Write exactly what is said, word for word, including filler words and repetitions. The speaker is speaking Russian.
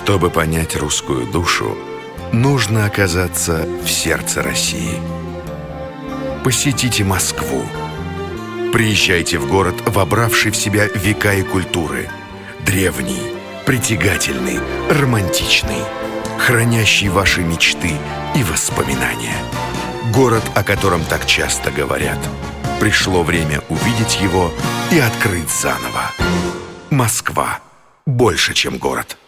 Чтобы понять русскую душу, нужно оказаться в сердце России. Посетите Москву. Приезжайте в город, вобравший в себя века и культуры. Древний, притягательный, романтичный, хранящий ваши мечты и воспоминания. Город, о котором так часто говорят. Пришло время увидеть его и открыть заново. Москва. Больше, чем город.